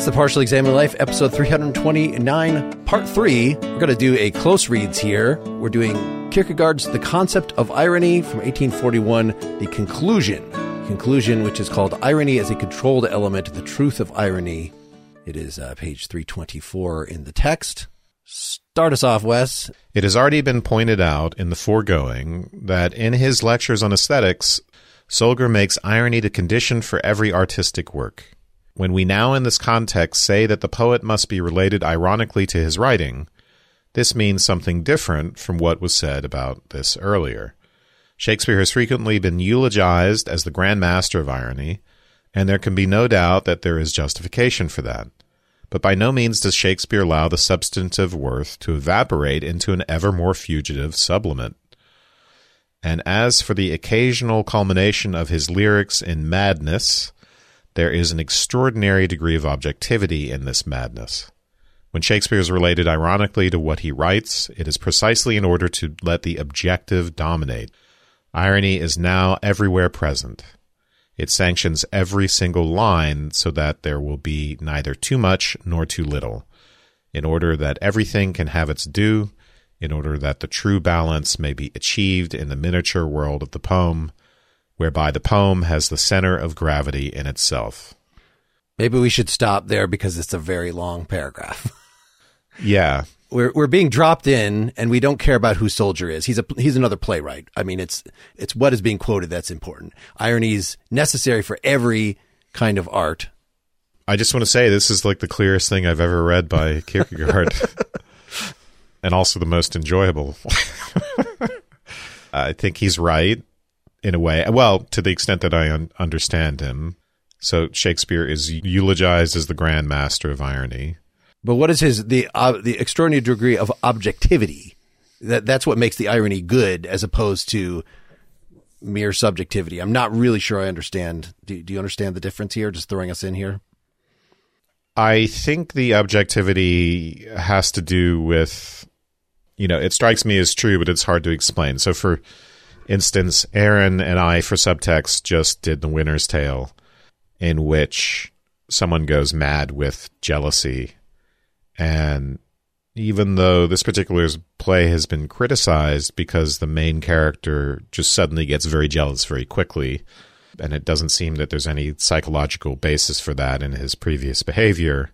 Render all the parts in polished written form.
the Partially Examined Life, episode 329, part 3. We're going to do a close reads here. We're doing Kierkegaard's The Concept of Irony from 1841, the conclusion, which is called Irony as a Controlled Element, the Truth of Irony. It is page 324 in the text. Start us off, Wes. It has already been pointed out in the foregoing that in his lectures on aesthetics, Solger makes irony the condition for every artistic work. When we now in this context say that the poet must be related ironically to his writing, this means something different from what was said about this earlier. Shakespeare has frequently been eulogized as the grand master of irony, and there can be no doubt that there is justification for that. But by no means does Shakespeare allow the substantive worth to evaporate into an ever more fugitive sublimate. And as for the occasional culmination of his lyrics in madness, there is an extraordinary degree of objectivity in this madness. When Shakespeare is related ironically to what he writes, it is precisely in order to let the objective dominate. Irony is now everywhere present. It sanctions every single line so that there will be neither too much nor too little, in order that everything can have its due, in order that the true balance may be achieved in the miniature world of the poem, whereby the poem has the center of gravity in itself. Maybe we should stop there because it's a very long paragraph. Yeah. We're being dropped in, and we don't care about who Solger is. He's another playwright. I mean, it's what is being quoted that's important. Irony is necessary for every kind of art. I just want to say this is like the clearest thing I've ever read by Kierkegaard, and also the most enjoyable. I think he's right in a way. Well, to the extent that I understand him. So Shakespeare is eulogized as the grand master of irony. But what is the extraordinary degree of objectivity? That's what makes the irony good as opposed to mere subjectivity. I'm not really sure I understand. Do you understand the difference here? Just throwing us in here. I think the objectivity has to do with, it strikes me as true, but it's hard to explain. So for instance, Aaron and I for subtext just did The Winter's Tale, in which someone goes mad with jealousy. And even though this particular play has been criticized because the main character just suddenly gets very jealous very quickly, and it doesn't seem that there's any psychological basis for that in his previous behavior,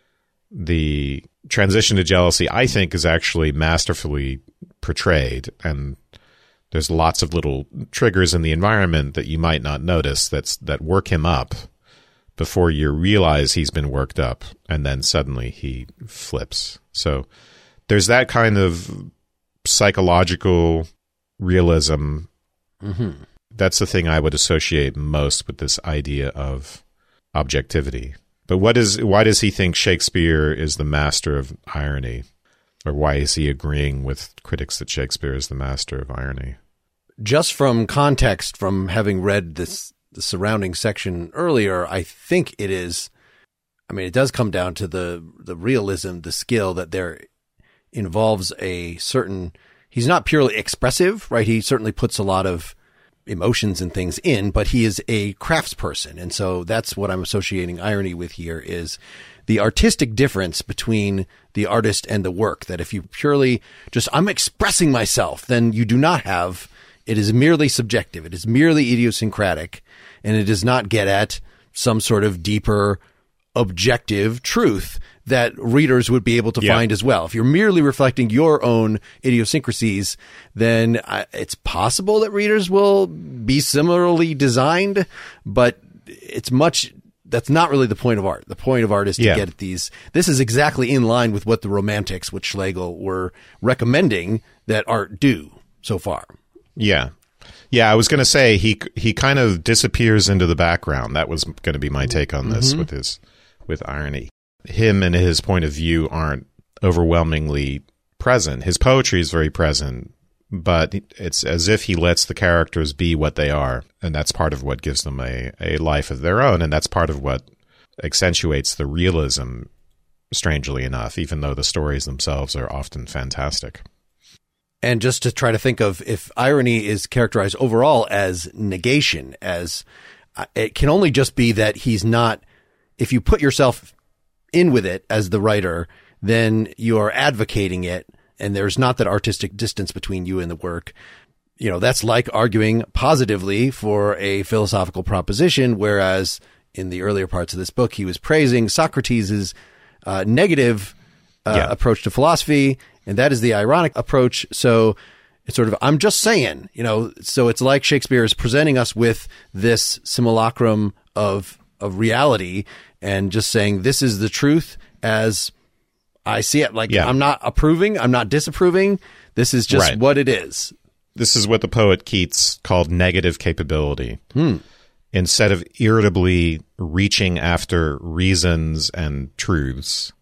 the transition to jealousy, I think, is actually masterfully portrayed. And there's lots of little triggers in the environment that you might not notice that work him up before you realize he's been worked up, and then suddenly he flips. So there's that kind of psychological realism. Mm-hmm. That's the thing I would associate most with this idea of objectivity. But why does he think Shakespeare is the master of irony? Or why is he agreeing with critics that Shakespeare is the master of irony? Just from context, from having read the surrounding section earlier, I think it is, it does come down to the realism, the skill that there involves a certain, he's not purely expressive, right? He certainly puts a lot of emotions and things in, but he is a craftsperson. And so that's what I'm associating irony with here is the artistic difference between the artist and the work, that if you purely just, I'm expressing myself, then you do not have, it is merely subjective. It is merely idiosyncratic, and it does not get at some sort of deeper objective truth that readers would be able to find as well. If you're merely reflecting your own idiosyncrasies, then it's possible that readers will be similarly designed, but that's not really the point of art. The point of art is to get at these. This is exactly in line with what the Romantics, with Schlegel, were recommending that art do so far. Yeah. Yeah, I was going to say he kind of disappears into the background. That was going to be my take on this with irony. Him and his point of view aren't overwhelmingly present. His poetry is very present, but it's as if he lets the characters be what they are, and that's part of what gives them a life of their own, and that's part of what accentuates the realism, strangely enough, even though the stories themselves are often fantastic. And just to try to think of if irony is characterized overall as negation, as it can only just be that he's not, if you put yourself in with it as the writer, then you are advocating it, and there's not that artistic distance between you and the work. You know, that's like arguing positively for a philosophical proposition, whereas in the earlier parts of this book, he was praising Socrates' negative approach to philosophy, and that is the ironic approach. So it's sort of, I'm just saying, you know, so it's like Shakespeare is presenting us with this simulacrum of reality and just saying, this is the truth as I see it. Like, I'm not approving, I'm not disapproving. This is just what it is. This is what the poet Keats called negative capability. Instead of irritably reaching after reasons and truths,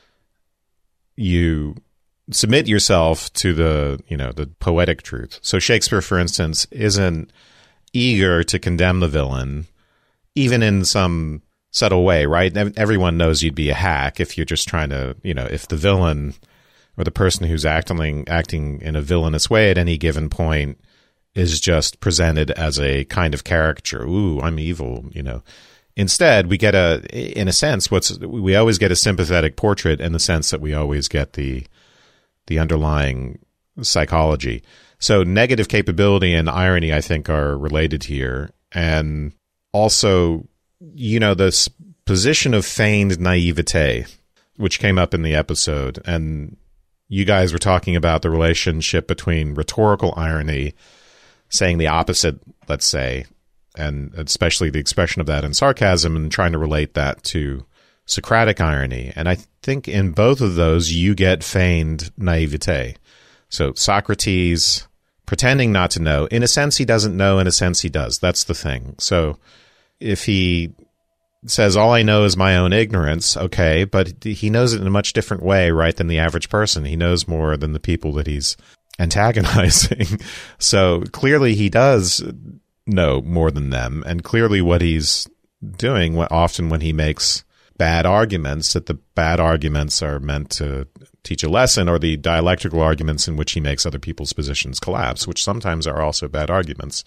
you submit yourself to the poetic truth. So Shakespeare, for instance, isn't eager to condemn the villain, even in some subtle way, right? Everyone knows you'd be a hack if you're just trying to, if the villain or the person who's acting in a villainous way at any given point is just presented as a kind of caricature. Ooh, I'm evil, Instead, we get in a sense, we always get a sympathetic portrait in the sense that we always get the underlying psychology. So negative capability and irony, I think, are related here. And also, this position of feigned naivete, which came up in the episode. And you guys were talking about the relationship between rhetorical irony, saying the opposite, let's say, and especially the expression of that in sarcasm, and trying to relate that to Socratic irony. And I think in both of those, you get feigned naivete. So Socrates pretending not to know. In a sense, he doesn't know. In a sense, he does. That's the thing. So if he says, all I know is my own ignorance, okay, but he knows it in a much different way, right, than the average person. He knows more than the people that he's antagonizing. So clearly he does know more than them. And clearly what he's doing often when he makes bad arguments, that the bad arguments are meant to teach a lesson, or the dialectical arguments in which he makes other people's positions collapse, which sometimes are also bad arguments.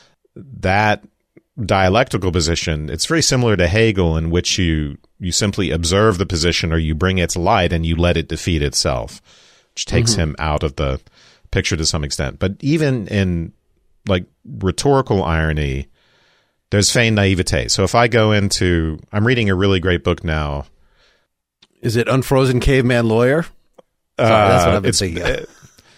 That dialectical position, it's very similar to Hegel, in which you simply observe the position, or you bring it to light and you let it defeat itself, which takes him out of the picture to some extent. But even in like rhetorical irony, there's feigned naivete. So if I go into, I'm reading a really great book now. Is it Unfrozen Caveman Lawyer? Sorry, that's what I've been thinking of.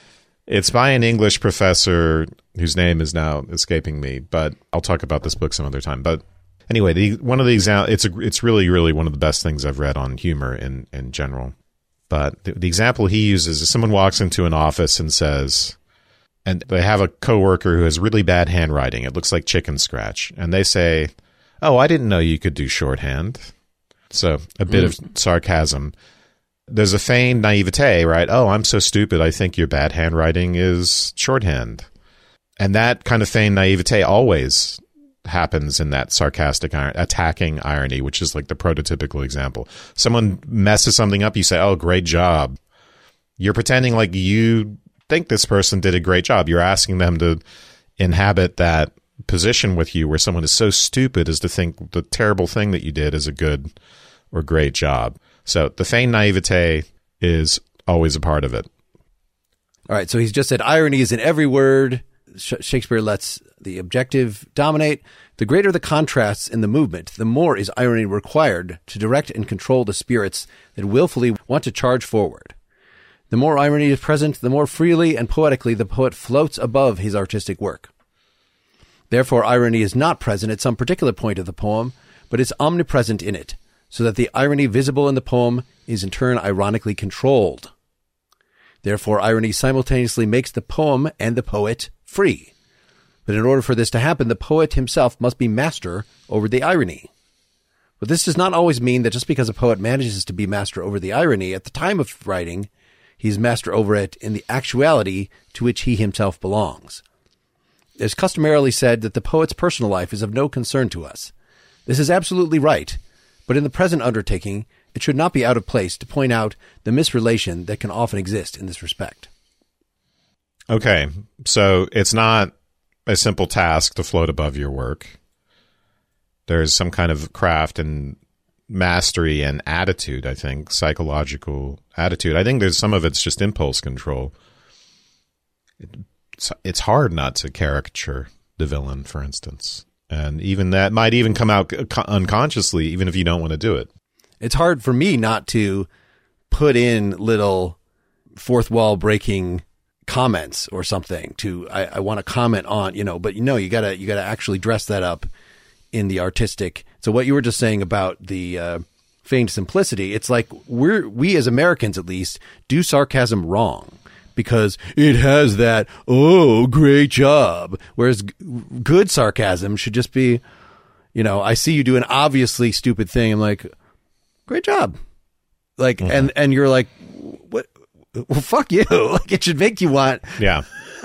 It's by an English professor whose name is now escaping me, but I'll talk about this book some other time. But anyway, one of the examples, it's really, really one of the best things I've read on humor in general. But the example he uses is someone walks into an office and says, and they have a coworker who has really bad handwriting. It looks like chicken scratch. And they say, oh, I didn't know you could do shorthand. So a bit of sarcasm. There's a feigned naivete, right? Oh, I'm so stupid. I think your bad handwriting is shorthand. And that kind of feigned naivete always happens in that sarcastic, attacking irony, which is like the prototypical example. Someone messes something up. You say, oh, great job. You're pretending like you think this person did a great job. You're asking them to inhabit that position with you where someone is so stupid as to think the terrible thing that you did is a good or great job. So the feigned naivete is always a part of it. All right. So he's just said irony is in every word. Shakespeare lets the objective dominate. The greater the contrasts in the movement, the more is irony required to direct and control the spirits that willfully want to charge forward. The more irony is present, the more freely and poetically the poet floats above his artistic work. Therefore, irony is not present at some particular point of the poem, but is omnipresent in it, so that the irony visible in the poem is in turn ironically controlled. Therefore, irony simultaneously makes the poem and the poet free. But in order for this to happen, the poet himself must be master over the irony. But this does not always mean that just because a poet manages to be master over the irony at the time of writing, he's master over it in the actuality to which he himself belongs. It is customarily said that the poet's personal life is of no concern to us. This is absolutely right, but in the present undertaking, it should not be out of place to point out the misrelation that can often exist in this respect. Okay, so it's not a simple task to float above your work. There's some kind of craft in mastery and attitude, I think, psychological attitude. I think there's some of it's just impulse control. It's hard not to caricature the villain, for instance. And even that might even come out unconsciously, even if you don't want to do it. It's hard for me not to put in little fourth wall breaking comments or something I want to comment on, but you gotta actually dress that up in the artistic. So what you were just saying about the feigned simplicity, it's like we as Americans at least do sarcasm wrong because it has that, oh, great job. Whereas good sarcasm should just be, I see you do an obviously stupid thing. I'm like, great job. Like, mm-hmm. and you're like, what? Well, fuck you. Like, it should make you want. Yeah.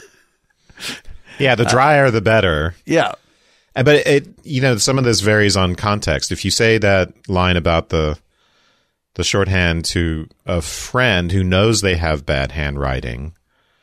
Yeah. The drier, the better. Yeah. But some of this varies on context. If you say that line about the shorthand to a friend who knows they have bad handwriting,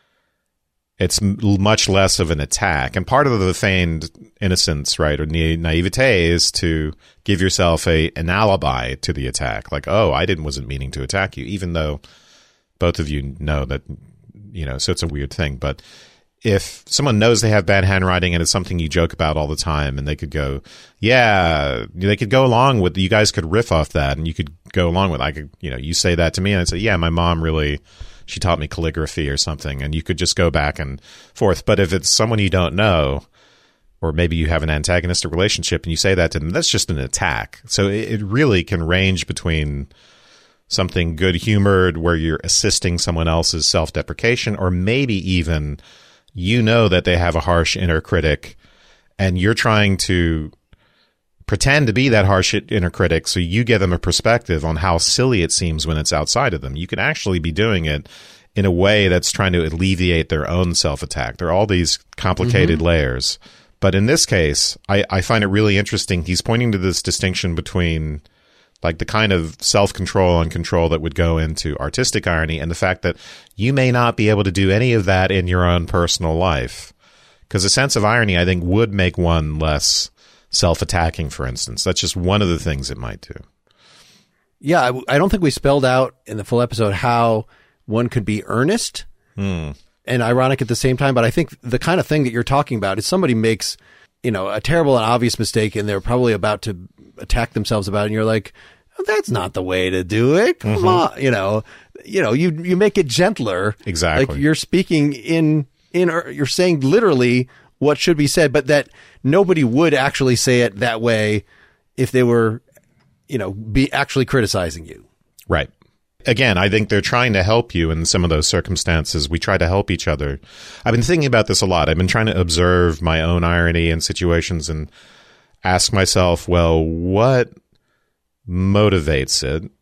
it's much less of an attack. And part of the feigned innocence, right, or naivete is to give yourself an alibi to the attack. Like, oh, I wasn't meaning to attack you, even though both of you know that, so it's a weird thing. But if someone knows they have bad handwriting and it's something you joke about all the time, and they could go, yeah, they could go along with, you guys could riff off that and you could go along with, I could, you say that to me and I'd say, yeah, my mom she taught me calligraphy or something, and you could just go back and forth. But if it's someone you don't know, or maybe you have an antagonistic relationship and you say that to them, that's just an attack. So it really can range between something good-humored where you're assisting someone else's self-deprecation, or maybe even that they have a harsh inner critic and you're trying to pretend to be that harsh inner critic, so you give them a perspective on how silly it seems when it's outside of them. You could actually be doing it in a way that's trying to alleviate their own self-attack. There are all these complicated mm-hmm. layers. But in this case, I find it really interesting. He's pointing to this distinction between like the kind of self-control and control that would go into artistic irony and the fact that you may not be able to do any of that in your own personal life. Because a sense of irony, I think, would make one less self-attacking, for instance. That's just one of the things it might do. Yeah, I don't think we spelled out in the full episode how one could be earnest and ironic at the same time. But I think the kind of thing that you're talking about is somebody makes, a terrible and obvious mistake and they're probably about to attack themselves about it. And you're like, oh, that's not the way to do it. Come mm-hmm. on. You make it gentler. Exactly. Like you're speaking you're saying literally what should be said, but that nobody would actually say it that way if they were, be actually criticizing you. Right. Again, I think they're trying to help you in some of those circumstances. We try to help each other. I've been thinking about this a lot. I've been trying to observe my own irony in situations and ask myself, well, what motivates it?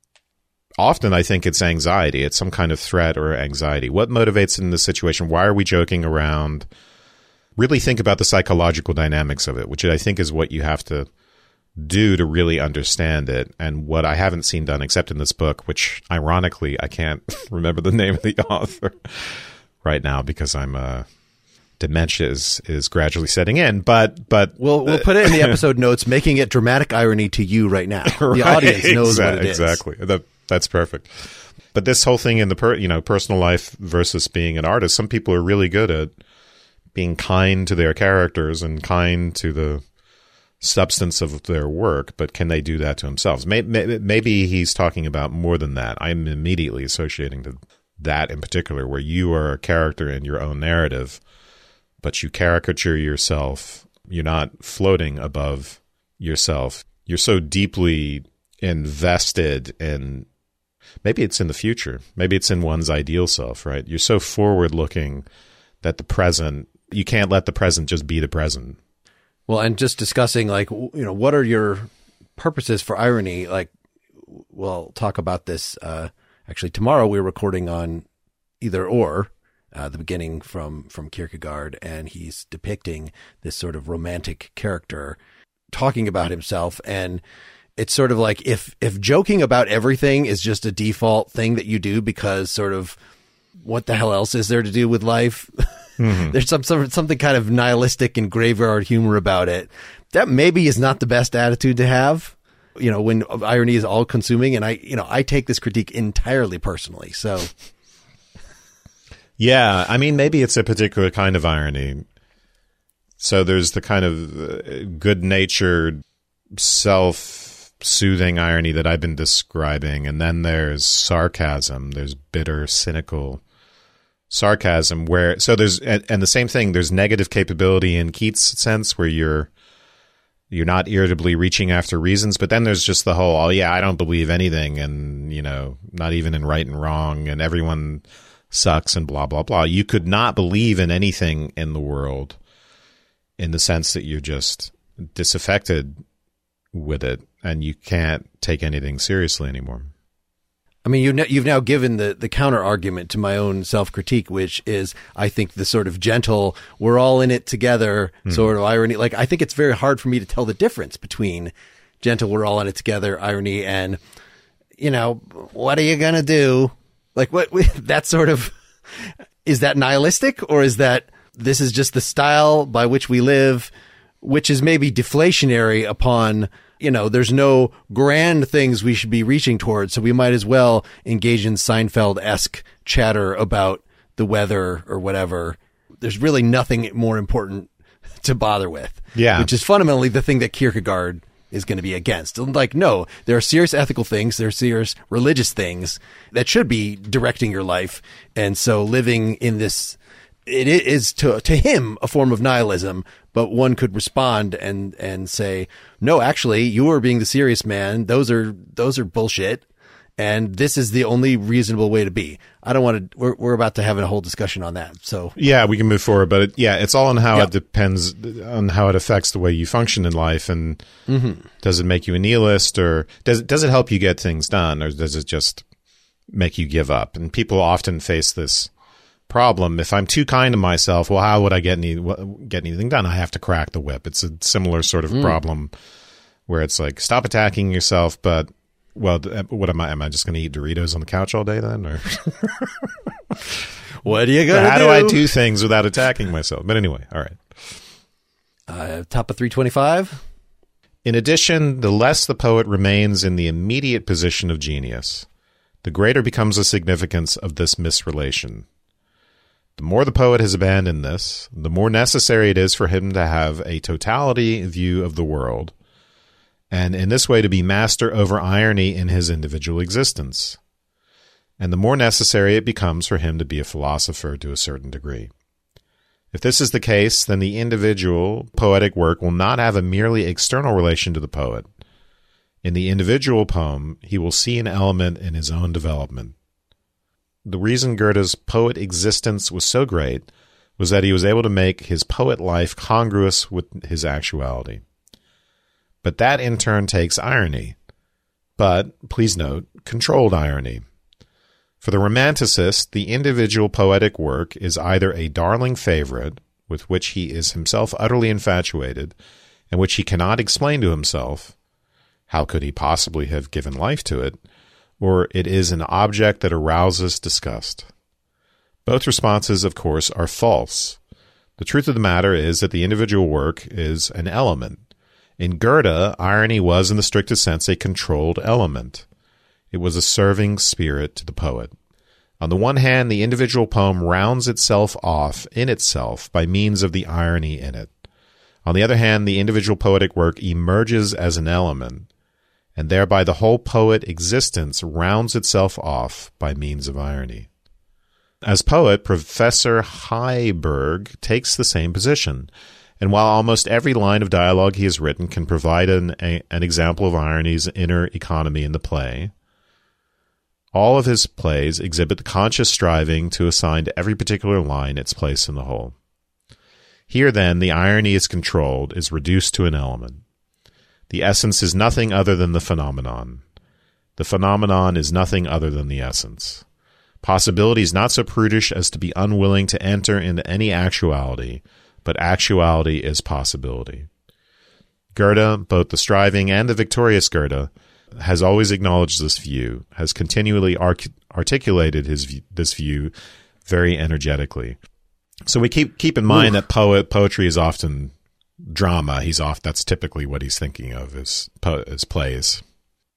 Often I think it's anxiety. It's some kind of threat or anxiety. What motivates it in this situation? Why are we joking around? Really think about the psychological dynamics of it, which I think is what you have to do to really understand it, and what I haven't seen done except in this book, which ironically I can't remember the name of the author right now because I'm dementia is gradually setting in. But we'll put it in the episode notes, making it dramatic irony to you right now. The audience knows what it is. Exactly. That's perfect. But this whole thing in the personal life versus being an artist, some people are really good at being kind to their characters and kind to the substance of their work, but can they do that to themselves? Maybe he's talking about more than that. I'm immediately associating that in particular, where you are a character in your own narrative, but you caricature yourself. You're not floating above yourself. You're so deeply invested in, maybe it's in the future, maybe it's in one's ideal self, right? You're so forward-looking that the present, you can't let the present just be the present. Well, and just discussing, like, what are your purposes for irony? Like, we'll talk about this. Actually, tomorrow we're recording on Either Or, the beginning from Kierkegaard, and he's depicting this sort of romantic character talking about himself. And it's sort of like if joking about everything is just a default thing that you do because sort of what the hell else is there to do with life? Mm-hmm. There's something kind of nihilistic and graveyard humor about it. That maybe is not the best attitude to have. when irony is all consuming. And I take this critique entirely personally. So. Yeah. I mean, maybe it's a particular kind of irony. So there's the kind of good-natured, self-soothing irony that I've been describing. And then there's sarcasm. There's bitter, cynical sarcasm and the same thing, there's negative capability in Keats' sense where you're not irritably reaching after reasons, but then there's just the whole, oh yeah, I don't believe anything, and not even in right and wrong, and everyone sucks and blah blah blah. You could not believe in anything in the world in the sense that you're just disaffected with it and you can't take anything seriously anymore. I mean, you've now given the counter argument to my own self-critique, which is, I think, the sort of gentle, we're all in it together sort of irony. Like, I think it's very hard for me to tell the difference between gentle, we're all in it together irony and, what are you going to do? Like, that sort of, is that nihilistic, or is that this is just the style by which we live, which is maybe deflationary upon, there's no grand things we should be reaching towards, so we might as well engage in Seinfeld-esque chatter about the weather or whatever. There's really nothing more important to bother with. Yeah. Which is fundamentally the thing that Kierkegaard is going to be against. Like, no, there are serious ethical things, there are serious religious things that should be directing your life. And so living in this, it is to him a form of nihilism, but one could respond and say, no, actually, you are being the serious man. Those are bullshit. And this is the only reasonable way to be. I don't want to, we're about to have a whole discussion on that. So yeah, we can move forward, but it's all on how it depends on how it affects the way you function in life. And does it make you a nihilist, or does it help you get things done, or does it just make you give up? And people often face this problem. If I'm too kind to myself, well, how would I get anything done? I have to crack the whip. It's a similar sort of problem where it's like, stop attacking yourself, but well, what am I just going to eat Doritos on the couch all day then? Or what are you going to do? How do I do things without attacking myself? But anyway, all right. Top of 325. In addition, the less the poet remains in the immediate position of genius, the greater becomes the significance of this misrelation. The more the poet has abandoned this, the more necessary it is for him to have a totality view of the world, and in this way to be master over irony in his individual existence. And the more necessary it becomes for him to be a philosopher to a certain degree. If this is the case, then the individual poetic work will not have a merely external relation to the poet. In the individual poem, he will see an element in his own development. The reason Goethe's poet existence was so great was that he was able to make his poet life congruous with his actuality. But that in turn takes irony. But, please note, controlled irony. For the romanticist, the individual poetic work is either a darling favorite, with which he is himself utterly infatuated, and which he cannot explain to himself, how could he possibly have given life to it, or it is an object that arouses disgust. Both responses, of course, are false. The truth of the matter is that the individual work is an element. In Goethe, irony was, in the strictest sense, a controlled element. It was a serving spirit to the poet. On the one hand, the individual poem rounds itself off in itself by means of the irony in it. On the other hand, the individual poetic work emerges as an element, and thereby the whole poet existence rounds itself off by means of irony. As poet, Professor Heiberg takes the same position, and while almost every line of dialogue he has written can provide an example of irony's inner economy in the play, all of his plays exhibit the conscious striving to assign to every particular line its place in the whole. Here, then, the irony is controlled, is reduced to an element. The essence is nothing other than the phenomenon. The phenomenon is nothing other than the essence. Possibility is not so prudish as to be unwilling to enter into any actuality, but actuality is possibility. Goethe, both the striving and the victorious Goethe, has always acknowledged this view, has continually articulated this view very energetically. So we keep in mind that poetry is often drama. That's typically what he's thinking of as plays.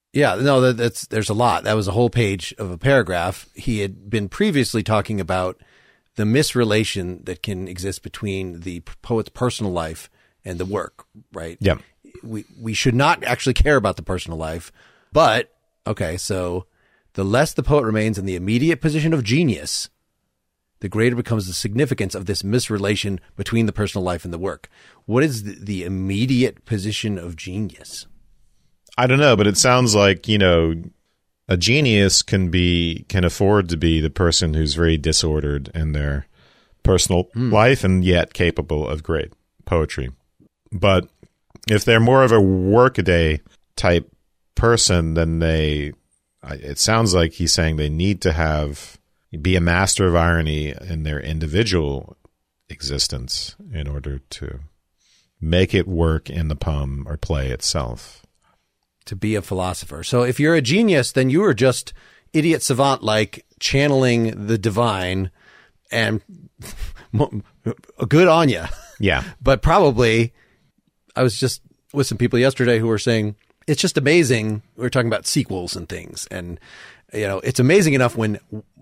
Yeah, no, there's a lot. That was a whole page of a paragraph. He had been previously talking about the misrelation that can exist between the poet's personal life and the work, right? Yeah. We should not actually care about the personal life, but okay, so the less the poet remains in the immediate position of genius, the greater becomes the significance of this misrelation between the personal life and the work. What is the immediate position of genius? I don't know, but it sounds like, a genius can afford to be the person who's very disordered in their personal life and yet capable of great poetry. But if they're more of a workaday type person, then it sounds like he's saying they need to be a master of irony in their individual existence in order to make it work in the poem or play itself. To be a philosopher. So if you're a genius, then you are just idiot savant, like channeling the divine, and good on you. Yeah. But probably, I was just with some people yesterday who were saying, it's just amazing. We were talking about sequels and things. And, it's amazing enough when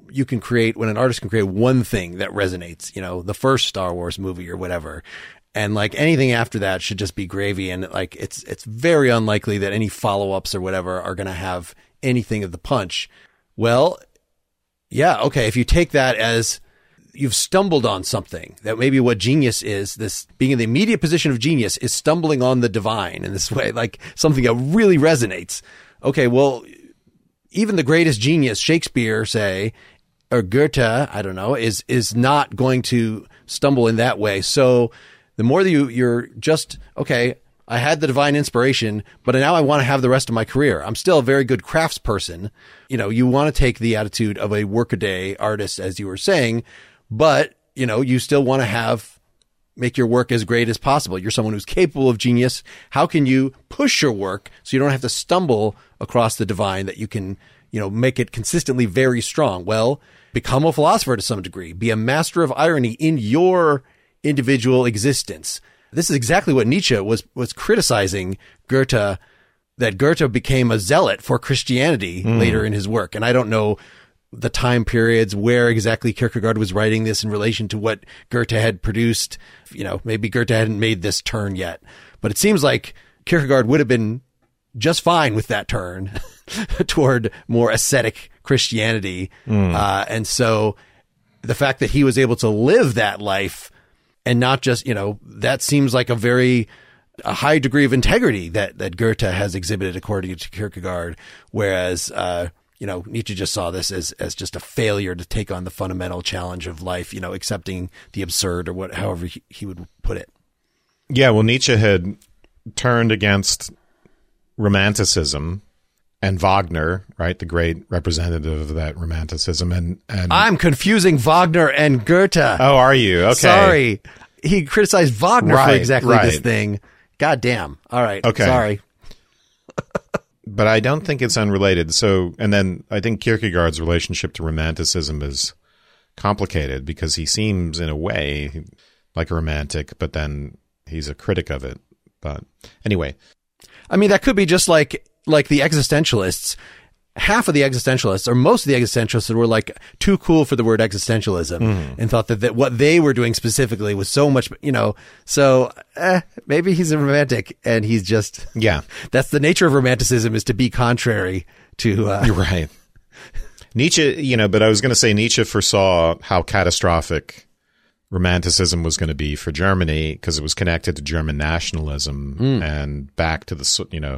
an artist can create one thing that resonates, the first Star Wars movie or whatever. And like anything after that should just be gravy. And like, it's very unlikely that any follow-ups or whatever are going to have anything of the punch. Well, yeah. Okay. If you take that as you've stumbled on something, that maybe what genius is, this being in the immediate position of genius is stumbling on the divine in this way, like something that really resonates. Okay. Well, even the greatest genius, Shakespeare, say, or Goethe, I don't know, is not going to stumble in that way. So, the more that you're just, okay, I had the divine inspiration, but now I want to have the rest of my career. I'm still a very good craftsperson. You want to take the attitude of a workaday artist, as you were saying, but, you still want to make your work as great as possible. You're someone who's capable of genius. How can you push your work so you don't have to stumble across the divine, that you can, make it consistently very strong? Well, become a philosopher to some degree. Be a master of irony in your individual existence. This is exactly what Nietzsche was criticizing Goethe, that Goethe became a zealot for Christianity later in his work. And I don't know the time periods where exactly Kierkegaard was writing this in relation to what Goethe had produced. Maybe Goethe hadn't made this turn yet, but it seems like Kierkegaard would have been just fine with that turn toward more ascetic Christianity. And so the fact that he was able to live that life and not just, that seems like a high degree of integrity that Goethe has exhibited according to Kierkegaard. Whereas, Nietzsche just saw this as just a failure to take on the fundamental challenge of life, accepting the absurd, or however he would put it. Yeah. Well, Nietzsche had turned against Romanticism and Wagner, right? The great representative of that Romanticism. And I'm confusing Wagner and Goethe. Oh, are you? Okay. Sorry. He criticized Wagner for exactly this thing. God damn. All right. Okay. Sorry. But I don't think it's unrelated. So, and then I think Kierkegaard's relationship to Romanticism is complicated because he seems in a way like a romantic, but then he's a critic of it. But anyway. I mean, that could be just like the existentialists. Half of the existentialists, or most of the existentialists, were like too cool for the word existentialism and thought that what they were doing specifically was so much, so maybe he's a romantic and he's just, that's the nature of romanticism, is to be contrary to, You're right. Nietzsche, but I was going to say Nietzsche foresaw how catastrophic Romanticism was going to be for Germany because it was connected to German nationalism and back to the,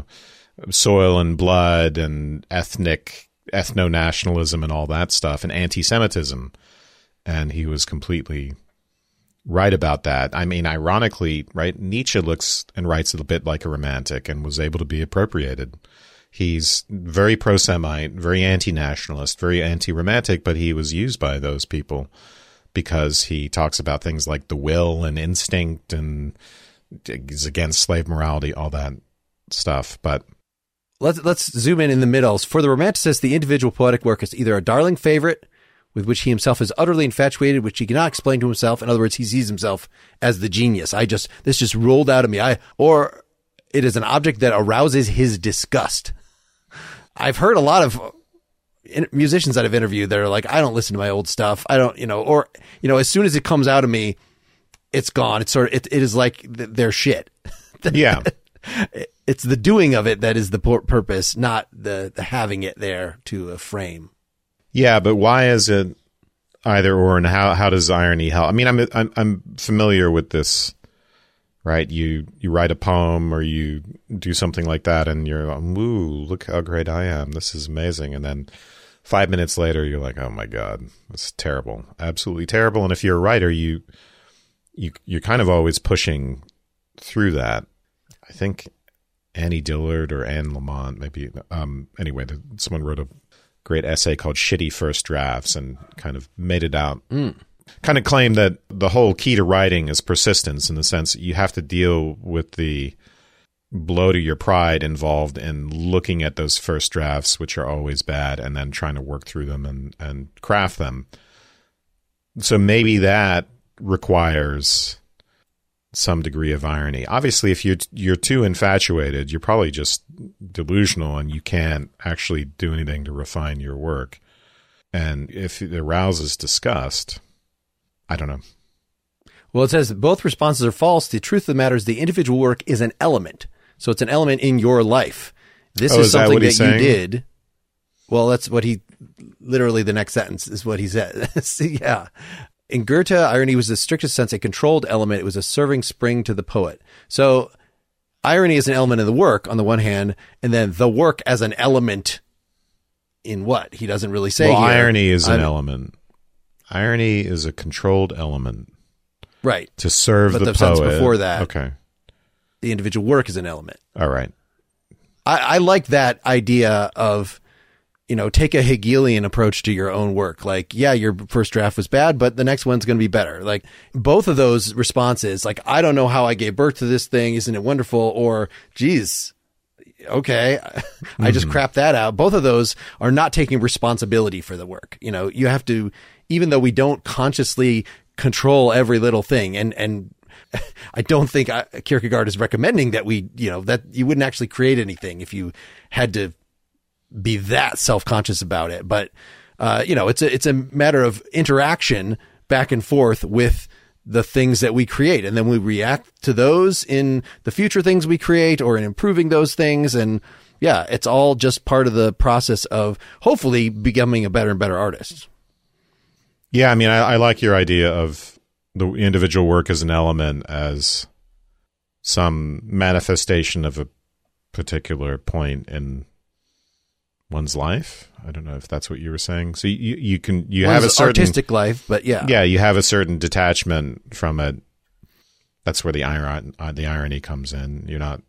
soil and blood and ethno-nationalism and all that stuff, and anti-Semitism. And he was completely right about that. I mean, ironically, right, Nietzsche looks and writes a bit like a romantic and was able to be appropriated. He's very pro-Semite, very anti-nationalist, very anti-romantic, but he was used by those people because he talks about things like the will and instinct and is against slave morality, all that stuff. But let's zoom in the middle. For the Romanticist, the individual poetic work is either a darling favorite with which he himself is utterly infatuated, which he cannot explain to himself. In other words, he sees himself as the genius. This just rolled out of me. Or it is an object that arouses his disgust. I've heard a lot of musicians that I've interviewed that are like, I don't listen to my old stuff. I don't, or, as soon as it comes out of me, it's gone. It's sort of, it is like their shit. Yeah. It's the doing of it that is the purpose, not the having it there to a frame. Yeah, but why is it either or, and how does irony help? I mean, I'm familiar with this, right? You write a poem or you do something like that, and you're like, "Ooh, look how great I am! This is amazing!" And then 5 minutes later, you're like, "Oh my god, it's terrible, absolutely terrible." And if you're a writer, you're kind of always pushing through that. I think Annie Dillard or Anne Lamont, maybe. Anyway, someone wrote a great essay called "Shitty First Drafts" and kind of made it out. Kind of claimed that the whole key to writing is persistence, in the sense that you have to deal with the blow to your pride involved in looking at those first drafts, which are always bad, and then trying to work through them and craft them. So maybe that requires some degree of irony. Obviously, if you're too infatuated, you're probably just delusional and you can't actually do anything to refine your work. And if it arouses disgust, I don't know. Well, it says both responses are false. The truth of the matter is the individual work is an element. So it's an element in your life. This is something that you did. Well, that's what literally the next sentence is what he said. Yeah. In Goethe, irony was the strictest sense a controlled element. It was a serving spring to the poet. So irony is an element of the work on the one hand, and then the work as an element in what? He doesn't really say here. Irony is an element. Irony is a controlled element. Right. To serve the poet. But the sentence before that, okay, the individual work is an element. All right. I like that idea of, take a Hegelian approach to your own work. Like, yeah, your first draft was bad, but the next one's going to be better. Like, both of those responses, like, I don't know how I gave birth to this thing. Isn't it wonderful? Or, geez, okay, I just crapped that out. Both of those are not taking responsibility for the work. You have to, even though we don't consciously control every little thing, and I don't think Kierkegaard is recommending that that you wouldn't actually create anything if you had to be that self-conscious about it. But, it's a matter of interaction back and forth with the things that we create. And then we react to those in the future things we create or in improving those things. And yeah, it's all just part of the process of hopefully becoming a better and better artist. Yeah. I mean, I like your idea of the individual work as an element, as some manifestation of a particular point in one's life. I don't know if that's what you were saying. So you have a certain artistic life, but yeah, you have a certain detachment from it. That's where the irony comes in. You're not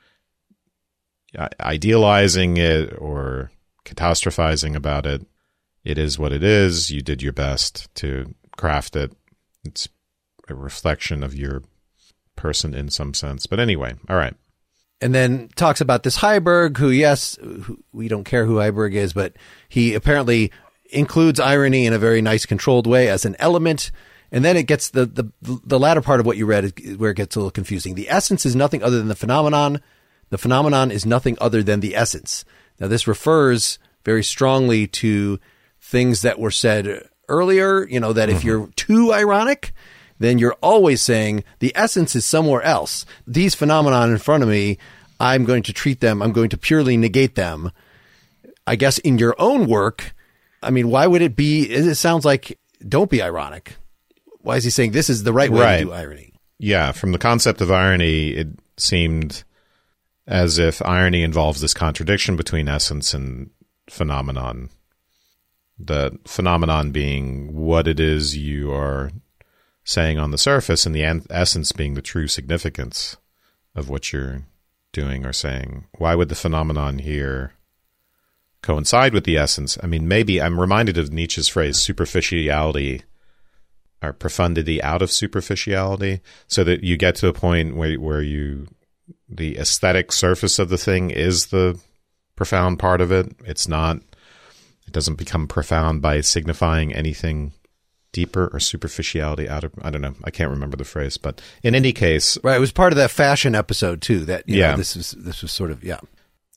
idealizing it or catastrophizing about it. It is what it is. You did your best to craft it. It's a reflection of your person in some sense. But anyway, all right. And then talks about this Heiberg, we don't care who Heiberg is, but he apparently includes irony in a very nice, controlled way as an element. And then it gets the latter part of what you read is where it gets a little confusing. The essence is nothing other than the phenomenon. The phenomenon is nothing other than the essence. Now, this refers very strongly to things that were said earlier, that if you're too ironic, then you're always saying the essence is somewhere else. These phenomenon in front of me, I'm going to treat them, I'm going to purely negate them. I guess in your own work, I mean, why would it be, it sounds like, don't be ironic. Why is he saying this is the right way to do irony? Yeah, from the concept of irony, it seemed as if irony involves this contradiction between essence and phenomenon. The phenomenon being what it is you are saying on the surface, and the essence being the true significance of what you're doing or saying. Why would the phenomenon here coincide with the essence? I mean, maybe I'm reminded of Nietzsche's phrase, superficiality or profundity out of superficiality, so that you get to a point where the aesthetic surface of the thing is the profound part of it. It doesn't become profound by signifying anything deeper, or superficiality out of, I don't know, I can't remember the phrase, but in any case, right, it was part of that fashion episode too, that this was sort of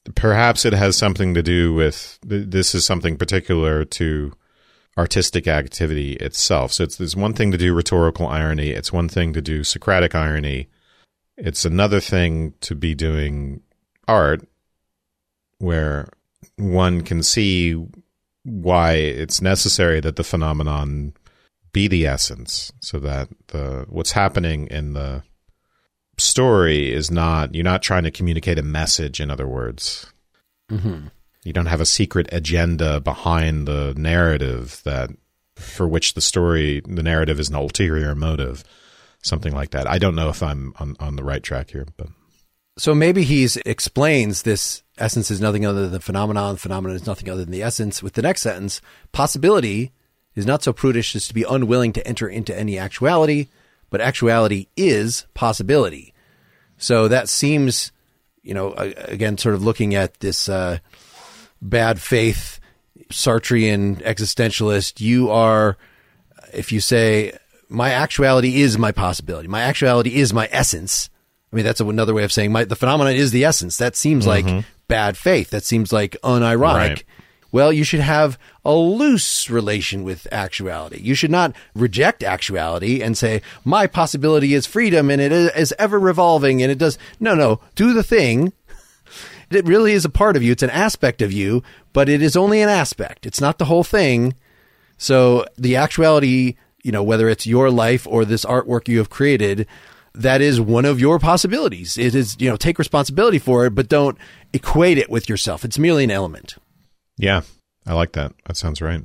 perhaps it has something to do with, this is something particular to artistic activity itself. So there's one thing to do rhetorical irony. It's one thing to do Socratic irony. It's another thing to be doing art where one can see why it's necessary that the phenomenon be the essence, so that what's happening in the story is not, you're not trying to communicate a message, in other words. Mm-hmm. You don't have a secret agenda behind the narrative that for which the narrative is an ulterior motive, something like that. I don't know if I'm on the right track here, but so maybe he explains this essence is nothing other than the phenomenon is nothing other than the essence with the next sentence: possibility is not so prudish as to be unwilling to enter into any actuality, but actuality is possibility. So that seems, again, sort of looking at this bad faith Sartrean existentialist. You are, if you say, my actuality is my possibility, my actuality is my essence. I mean, that's another way of saying the phenomenon is the essence. That seems like bad faith. That seems like unironic. Right. Well, you should have a loose relation with actuality. You should not reject actuality and say, my possibility is freedom and it is ever revolving and it does. No, do the thing. It really is a part of you. It's an aspect of you, but it is only an aspect. It's not the whole thing. So the actuality, whether it's your life or this artwork you have created, that is one of your possibilities. It is, take responsibility for it, but don't equate it with yourself. It's merely an element. Yeah, I like that. That sounds right.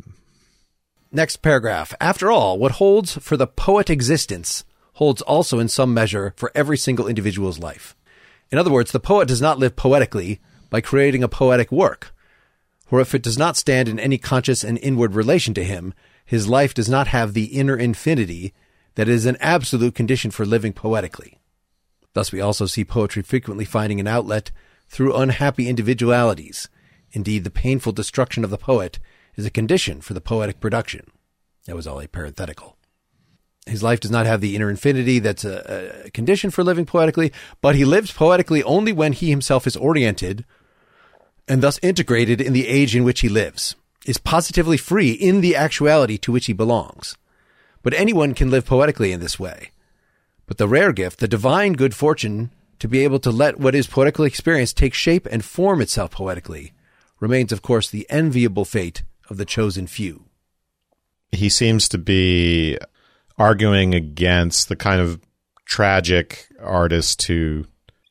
Next paragraph. After all, what holds for the poet existence holds also in some measure for every single individual's life. In other words, the poet does not live poetically by creating a poetic work, for if it does not stand in any conscious and inward relation to him, his life does not have the inner infinity that is an absolute condition for living poetically. Thus, we also see poetry frequently finding an outlet through unhappy individualities. Indeed, the painful destruction of the poet is a condition for the poetic production. That was all a parenthetical. His life does not have the inner infinity that's a condition for living poetically, but he lives poetically only when he himself is oriented and thus integrated in the age in which he lives, is positively free in the actuality to which he belongs. But anyone can live poetically in this way. But the rare gift, the divine good fortune to be able to let what is poetically experienced take shape and form itself poetically, remains, of course, the enviable fate of the chosen few. He seems to be arguing against the kind of tragic artist who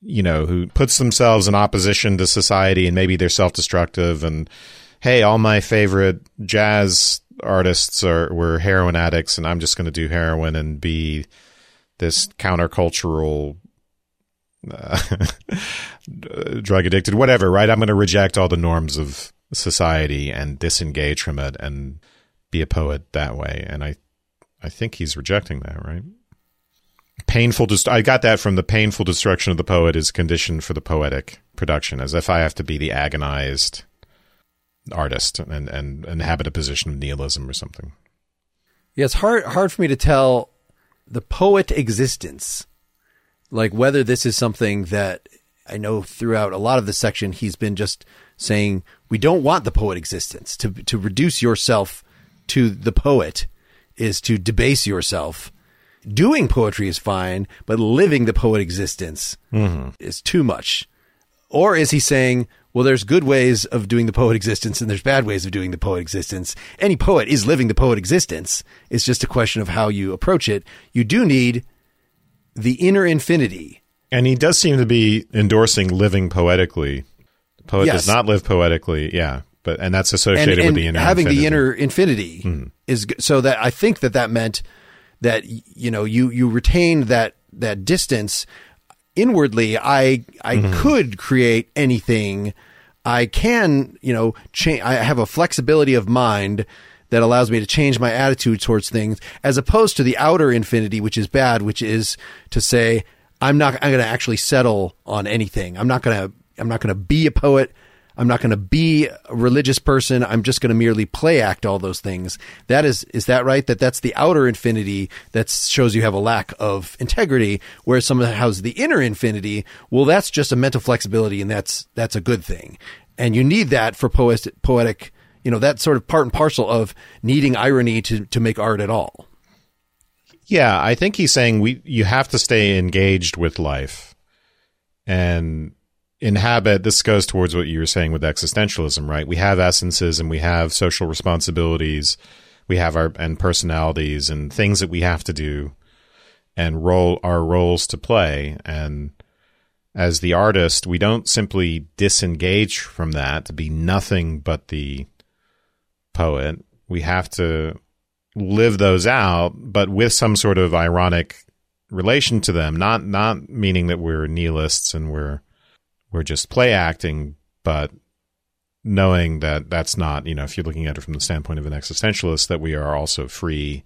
puts themselves in opposition to society and maybe they're self-destructive and, hey, all my favorite jazz artists were heroin addicts and I'm just going to do heroin and be this countercultural drug addicted, whatever, right? I'm going to reject all the norms of society and disengage from it and be a poet that way. And I think he's rejecting that, right? I got that from the painful destruction of the poet is conditioned for the poetic production, as if I have to be the agonized artist and inhabit a position of nihilism or something. Yeah, it's hard for me to tell the poet existence. Like whether this is something that I know throughout a lot of the section, he's been just saying, we don't want the poet existence. To reduce yourself to the poet is to debase yourself. Doing poetry is fine, but living the poet existence is too much. Or is he saying, well, there's good ways of doing the poet existence and there's bad ways of doing the poet existence. Any poet is living the poet existence. It's just a question of how you approach it. You do need the inner infinity. And he does seem to be endorsing living poetically. The poet does not live poetically, yeah, and that's associated with the inner having infinity. The inner infinity is so that I think that meant that you retain that distance inwardly. I could create anything. I can change. I have a flexibility of mind that allows me to change my attitude towards things, as opposed to the outer infinity, which is bad, which is to say, I'm going to actually settle on anything. I'm not going to be a poet. I'm not going to be a religious person. I'm just going to merely play act all those things. Is that right? That's the outer infinity that shows you have a lack of integrity, whereas someone has the inner infinity. Well, that's just a mental flexibility, and that's a good thing. And you need that for poetic, that's sort of part and parcel of needing irony to make art at all. Yeah, I think he's saying you have to stay engaged with life and inhabit. This goes towards what you were saying with existentialism, right? We have essences and we have social responsibilities. We have our personalities and things that we have to do and our roles to play. And as the artist, we don't simply disengage from that to be nothing but the poet. We have to live those out, but with some sort of ironic relation to them. Not meaning that we're nihilists and we're just play acting, but knowing that that's not, if you're looking at it from the standpoint of an existentialist, that we are also free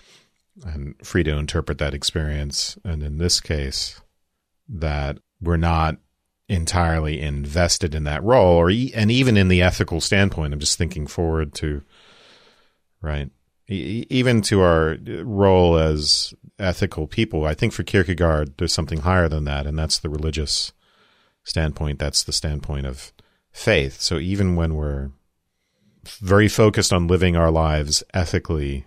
to interpret that experience. And in this case, that we're not entirely invested in that role, and even in the ethical standpoint, I'm just thinking forward to, right, even to our role as ethical people. I think for Kierkegaard, there's something higher than that, and that's the religious standpoint. That's the standpoint of faith. So even when we're very focused on living our lives ethically,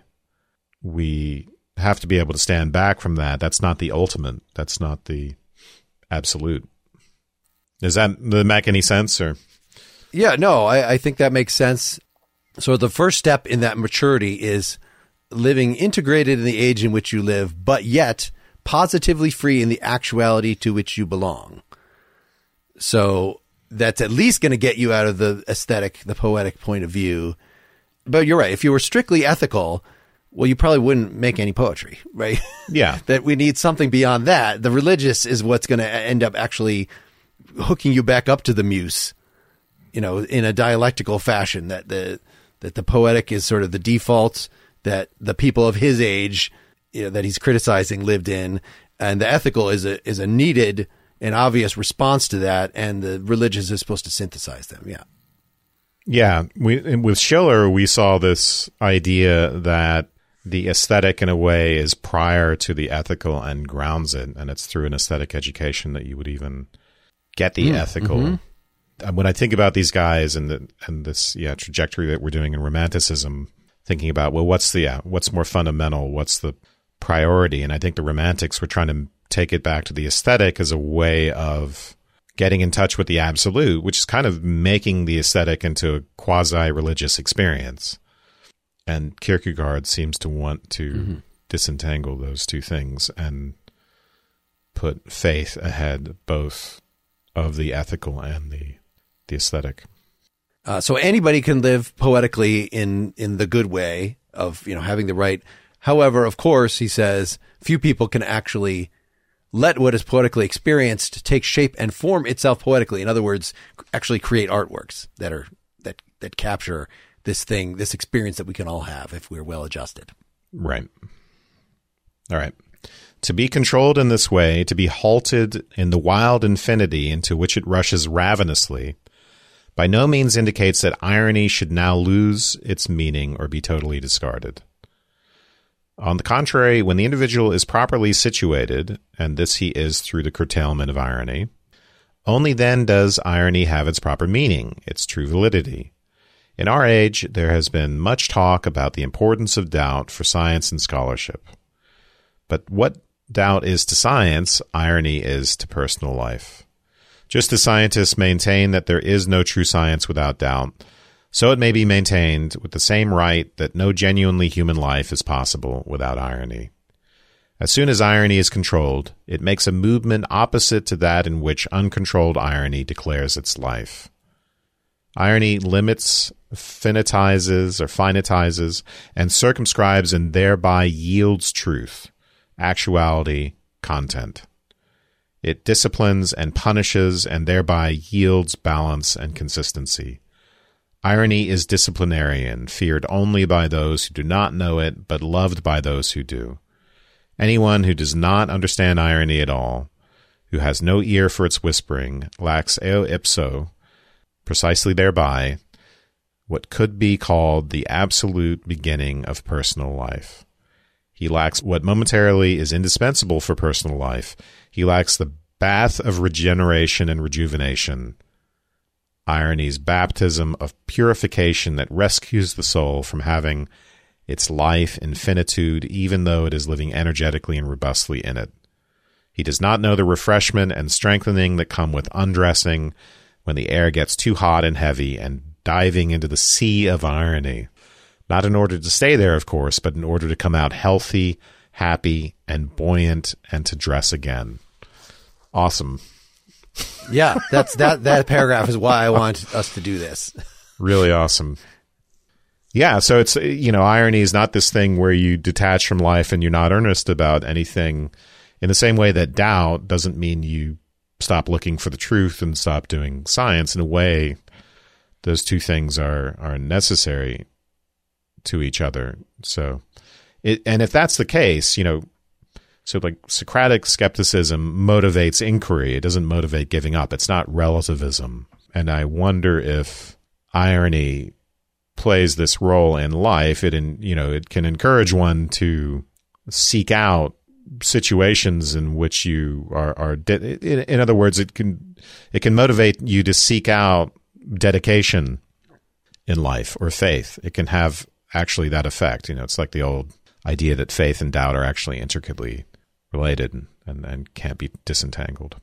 we have to be able to stand back from that. That's not the ultimate. That's not the absolute. Does that make any sense? Or yeah, no, I think that makes sense. So the first step in that maturity is living integrated in the age in which you live, but yet positively free in the actuality to which you belong. So that's at least going to get you out of the aesthetic, the poetic point of view. But you're right. If you were strictly ethical, well, you probably wouldn't make any poetry, right? Yeah. That we need something beyond that. The religious is what's going to end up actually hooking you back up to the muse, in a dialectical fashion, that the poetic is sort of the default that the people of his age, that he's criticizing, lived in. And the ethical is a needed and obvious response to that. And the religious is supposed to synthesize them. Yeah. Yeah. With Schiller, we saw this idea that the aesthetic, in a way, is prior to the ethical and grounds it. And it's through an aesthetic education that you would even get the ethical. Mm-hmm. When I think about these guys and this trajectory that we're doing in Romanticism, thinking about, well, what's more fundamental? What's the priority? And I think the Romantics were trying to take it back to the aesthetic as a way of getting in touch with the absolute, which is kind of making the aesthetic into a quasi-religious experience. And Kierkegaard seems to want to disentangle those two things and put faith ahead both of the ethical and the aesthetic. So anybody can live poetically in the good way of, having the right. However, of course, he says, few people can actually let what is poetically experienced take shape and form itself poetically. In other words, actually create artworks that capture this experience that we can all have if we're well adjusted. Right. All right. To be controlled in this way, to be halted in the wild infinity into which it rushes ravenously, by no means indicates that irony should now lose its meaning or be totally discarded. On the contrary, when the individual is properly situated, and this he is through the curtailment of irony, only then does irony have its proper meaning, its true validity. In our age, there has been much talk about the importance of doubt for science and scholarship. But what doubt is to science, irony is to personal life. Just as scientists maintain that there is no true science without doubt, so it may be maintained with the same right that no genuinely human life is possible without irony. As soon as irony is controlled, it makes a movement opposite to that in which uncontrolled irony declares its life. Irony limits, finitizes, and circumscribes and thereby yields truth, actuality, content. It disciplines and punishes and thereby yields balance and consistency. Irony is disciplinarian, feared only by those who do not know it, but loved by those who do. Anyone who does not understand irony at all, who has no ear for its whispering, lacks eo ipso precisely thereby, what could be called the absolute beginning of personal life. He lacks what momentarily is indispensable for personal life. He lacks the bath of regeneration and rejuvenation, irony's baptism of purification that rescues the soul from having its life in finitude, even though it is living energetically and robustly in it. He does not know the refreshment and strengthening that come with undressing when the air gets too hot and heavy and diving into the sea of irony. Not in order to stay there, of course, but in order to come out healthy, happy, and buoyant, and to dress again. Awesome. Yeah, that paragraph is why I want us to do this. Really awesome. Yeah, so it's, irony is not this thing where you detach from life and you're not earnest about anything. In the same way that doubt doesn't mean you stop looking for the truth and stop doing science. In a way, those two things are necessary to each other. So, and if that's the case, so like Socratic skepticism motivates inquiry. It doesn't motivate giving up. It's not relativism. And I wonder if irony plays this role in life. It can encourage one to seek out situations in which you are in other words, it can motivate you to seek out dedication in life or faith. It can have actually that effect. It's like the old idea that faith and doubt are actually intricately related and can't be disentangled.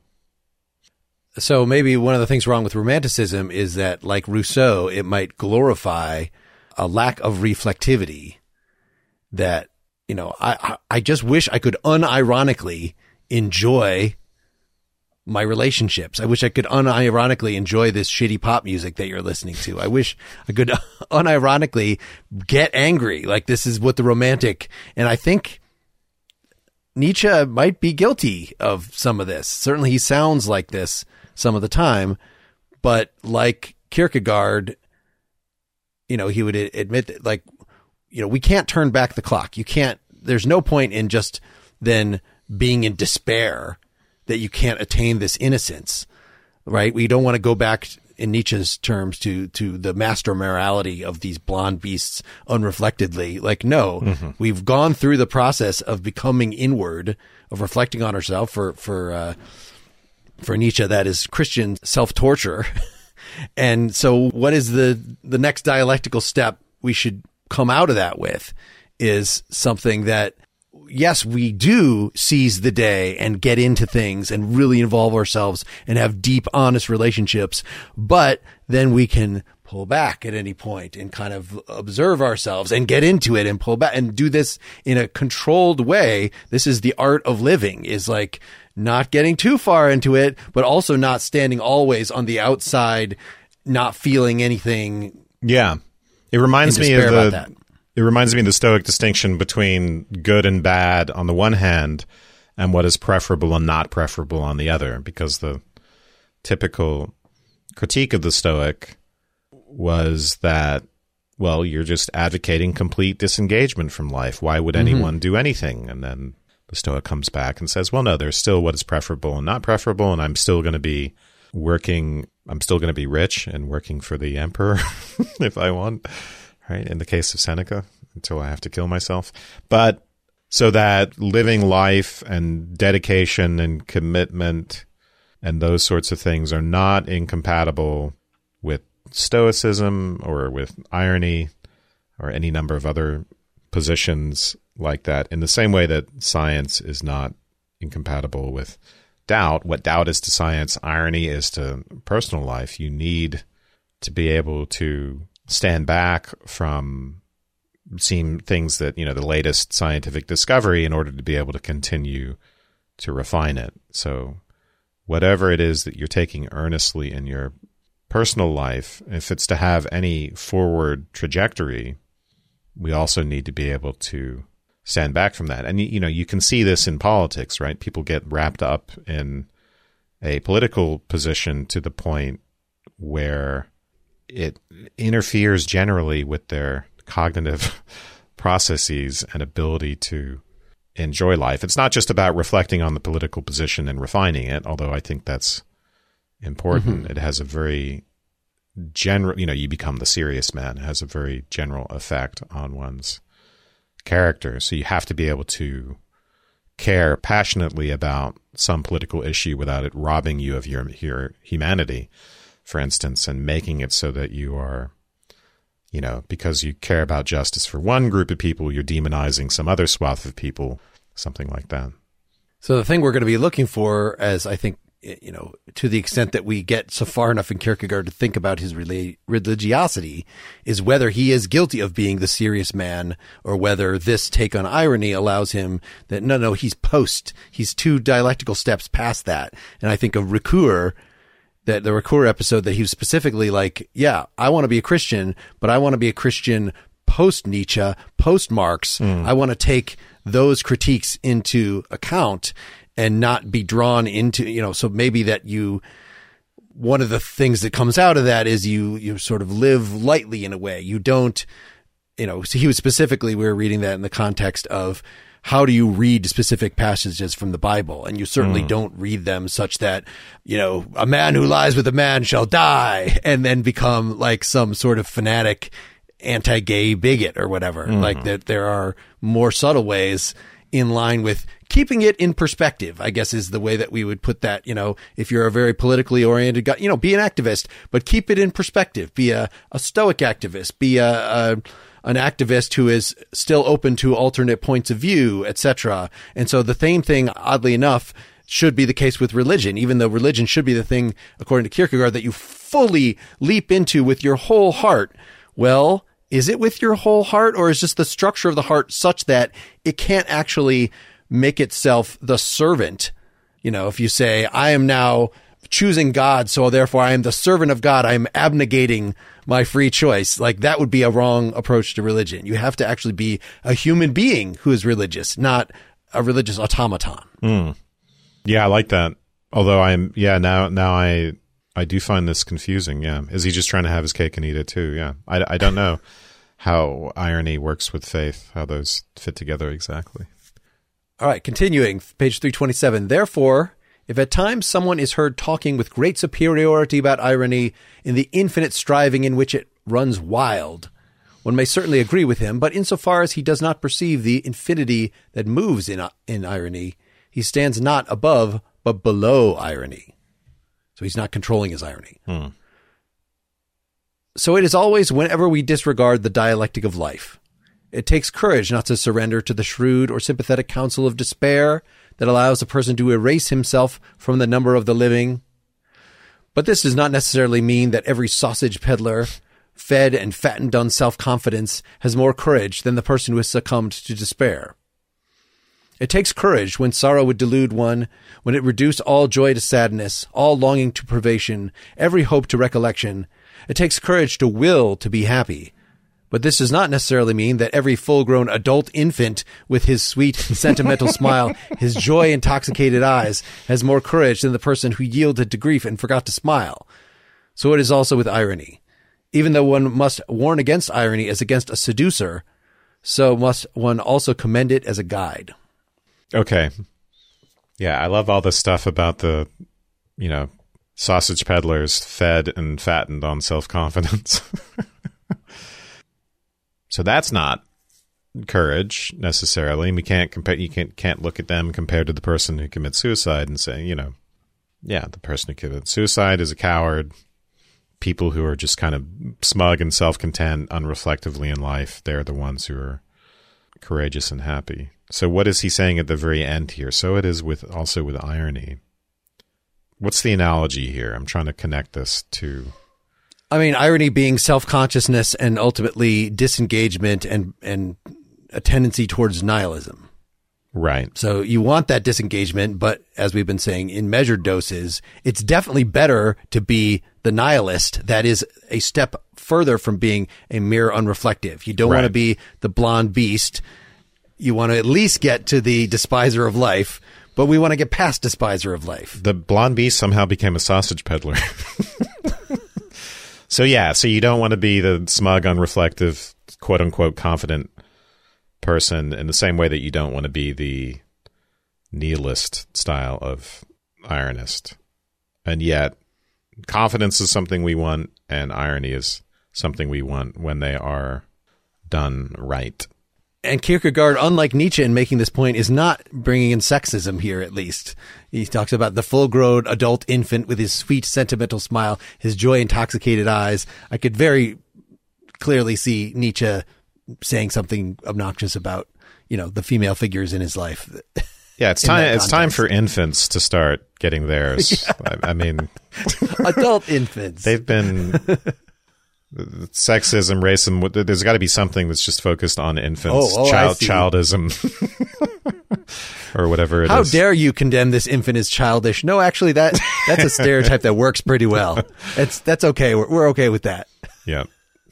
So maybe one of the things wrong with romanticism is that, like Rousseau, it might glorify a lack of reflectivity that, I just wish I could unironically enjoy my relationships. I wish I could unironically enjoy this shitty pop music that you're listening to. I wish I could unironically get angry. Like, this is what the romantic, and I think Nietzsche might be guilty of some of this. Certainly he sounds like this some of the time, but like Kierkegaard, he would admit that, like, we can't turn back the clock. There's no point in just then being in despair that you can't attain this innocence, right? We don't want to go back, in Nietzsche's terms, to the master morality of these blonde beasts unreflectedly. Like, no, we've gone through the process of becoming inward, of reflecting on ourselves. For Nietzsche, that is Christian self-torture. And so what is the next dialectical step we should come out of that with is something that, yes, we do seize the day and get into things and really involve ourselves and have deep, honest relationships, but then we can pull back at any point and kind of observe ourselves and get into it and pull back and do this in a controlled way. This is the art of living, is like not getting too far into it, but also not standing always on the outside, not feeling anything. Yeah. It reminds me of the Stoic distinction between good and bad on the one hand and what is preferable and not preferable on the other, because the typical critique of the Stoic was that, well, you're just advocating complete disengagement from life. Why would anyone do anything? And then the Stoic comes back and says, well, no, there's still what is preferable and not preferable, and I'm still going to be working. I'm still going to be rich and working for the emperor if I want, right? In the case of Seneca, until I have to kill myself. But so that living life and dedication and commitment and those sorts of things are not incompatible with Stoicism or with irony or any number of other positions like that, in the same way that science is not incompatible with doubt. What doubt is to science, irony is to personal life. You need to be able to stand back from seeing things that, the latest scientific discovery in order to be able to continue to refine it. So whatever it is that you're taking earnestly in your personal life, if it's to have any forward trajectory, we also need to be able to stand back from that. And, you can see this in politics, right? People get wrapped up in a political position to the point where it interferes generally with their cognitive processes and ability to enjoy life. It's not just about reflecting on the political position and refining it, although I think that's important. It has a very general, you become the serious man. It has a very general effect on one's character. So you have to be able to care passionately about some political issue without it robbing you of your humanity, for instance, and making it so that you are, because you care about justice for one group of people, you're demonizing some other swath of people, something like that. So the thing we're going to be looking for, as I think, to the extent that we get so far enough in Kierkegaard to think about his religiosity, is whether he is guilty of being the serious man, or whether this take on irony allows him that, no, he's two dialectical steps past that. And I think of Ricoeur, that the Ricoeur episode, that he was specifically like, yeah, I want to be a Christian, but I want to be a Christian post-Nietzsche, post-Marx. I want to take those critiques into account and not be drawn into, so maybe that one of the things that comes out of that is you sort of live lightly in a way. You don't, so he was specifically, we were reading that in the context of how do you read specific passages from the Bible? And you certainly don't read them such that, a man who lies with a man shall die, and then become like some sort of fanatic anti-gay bigot or whatever. Like that there are more subtle ways in line with keeping it in perspective, I guess is the way that we would put that. If you're a very politically oriented guy, be an activist, but keep it in perspective. Be a stoic activist, be an activist who is still open to alternate points of view, etc. And so the same thing, oddly enough, should be the case with religion, even though religion should be the thing, according to Kierkegaard, that you fully leap into with your whole heart. Well, is it with your whole heart, or is just the structure of the heart such that it can't actually make itself the servant? If you say, I am now choosing God, so therefore I am the servant of God, I am abnegating my free choice. Like, that would be a wrong approach to religion. You have to actually be a human being who is religious, not a religious automaton. Yeah, I like that. Although now I do find this confusing. Yeah. Is he just trying to have his cake and eat it too? Yeah. I don't know how irony works with faith, how those fit together exactly. All right. Continuing, page 327. Therefore, if at times someone is heard talking with great superiority about irony in the infinite striving in which it runs wild, one may certainly agree with him, but insofar as he does not perceive the infinity that moves in irony, he stands not above but below irony. So he's not controlling his irony. So it is always whenever we disregard the dialectic of life. It takes courage not to surrender to the shrewd or sympathetic counsel of despair that allows a person to erase himself from the number of the living. But this does not necessarily mean that every sausage peddler, fed and fattened on self-confidence, has more courage than the person who has succumbed to despair. It takes courage when sorrow would delude one, when it reduce all joy to sadness, all longing to privation, every hope to recollection. It takes courage to will to be happy. But this does not necessarily mean that every full-grown adult infant with his sweet, sentimental smile, his joy-intoxicated eyes, has more courage than the person who yielded to grief and forgot to smile. So it is also with irony. Even though one must warn against irony as against a seducer, so must one also commend it as a guide. Okay. Yeah, I love all this stuff about the, sausage peddlers fed and fattened on self-confidence. So that's not courage necessarily. We can't compare. You can't look at them compared to the person who commits suicide and say, the person who commits suicide is a coward. People who are just kind of smug and self-content, unreflectively in life, they're the ones who are courageous and happy. So what is he saying at the very end here? So it is also with irony. What's the analogy here? I'm trying to connect this to... irony being self-consciousness and ultimately disengagement and a tendency towards nihilism. Right. So you want that disengagement, but as we've been saying, in measured doses, it's definitely better to be the nihilist. That is a step further from being a mere unreflective. You don't want to be the blonde beast. You want to at least get to the despiser of life, but we want to get past despiser of life. The blonde beast somehow became a sausage peddler. So you don't want to be the smug, unreflective, quote unquote, confident person in the same way that you don't want to be the nihilist style of ironist. And yet confidence is something we want, and irony is something we want when they are done right. And Kierkegaard, unlike Nietzsche in making this point, is not bringing in sexism here, at least. He talks about the full-grown adult infant with his sweet, sentimental smile, his joy-intoxicated eyes. I could very clearly see Nietzsche saying something obnoxious about, the female figures in his life. Yeah, it's time. It's time for infants to start getting theirs. Yeah. I mean, adult infants. They've been... Sexism, racism, there's got to be something that's just focused on infants, childism, or whatever it is. How dare you condemn this infant as childish? No, actually, that's a stereotype that works pretty well. That's okay. We're okay with that. Yeah.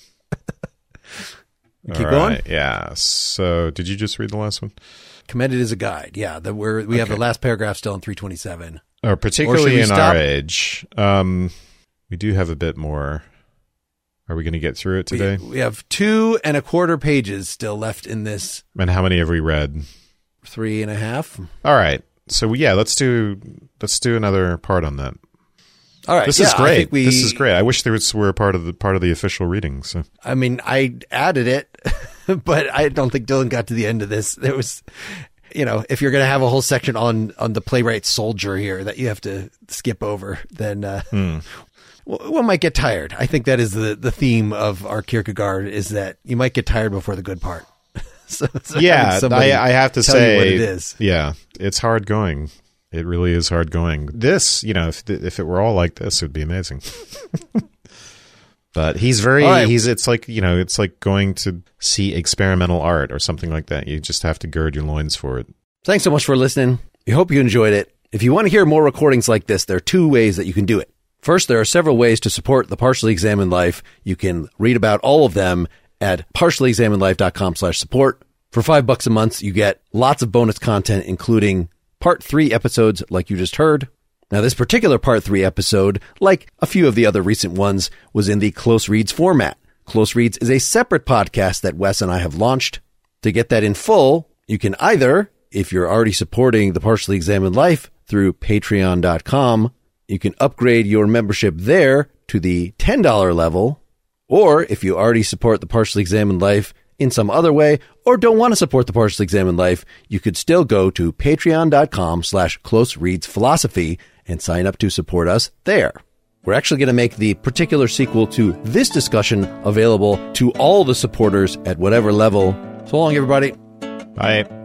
Keep going? Yeah. So, did you just read the last one? Commended as a guide. Yeah, we have the last paragraph still in 327. Or particularly in our age. We do have a bit more. Are we going to get through it today? We have 2.25 pages still left in this. And how many have we read? 3.5. All right. So let's do another part on that. All right. This is great. This is great. I wish there were part of the official reading. So I mean, I added it, but I don't think Dylan got to the end of this. There was, if you're going to have a whole section on the playwright soldier here that you have to skip over, then one might get tired. I think that is the theme of our Kierkegaard, is that you might get tired before the good part. so yeah, I have to say, what it is. Yeah, it's hard going. It really is hard going. This, if it were all like this, it would be amazing. But he's very, it's like going to see experimental art or something like that. You just have to gird your loins for it. Thanks so much for listening. We hope you enjoyed it. If you want to hear more recordings like this, there are 2 ways that you can do it. First, there are several ways to support the Partially Examined Life. You can read about all of them at partiallyexaminedlife.com/support. For $5 a month, you get lots of bonus content, including Part 3 episodes like you just heard. Now, this particular Part 3 episode, like a few of the other recent ones, was in the Close Reads format. Close Reads is a separate podcast that Wes and I have launched. To get that in full, you can either, if you're already supporting the Partially Examined Life through patreon.com, you can upgrade your membership there to the $10 level, or if you already support the Partially Examined Life in some other way, or don't want to support the Partially Examined Life, you could still go to patreon.com/closereadsphilosophy and sign up to support us there. We're actually going to make the particular sequel to this discussion available to all the supporters at whatever level. So long, everybody. Bye.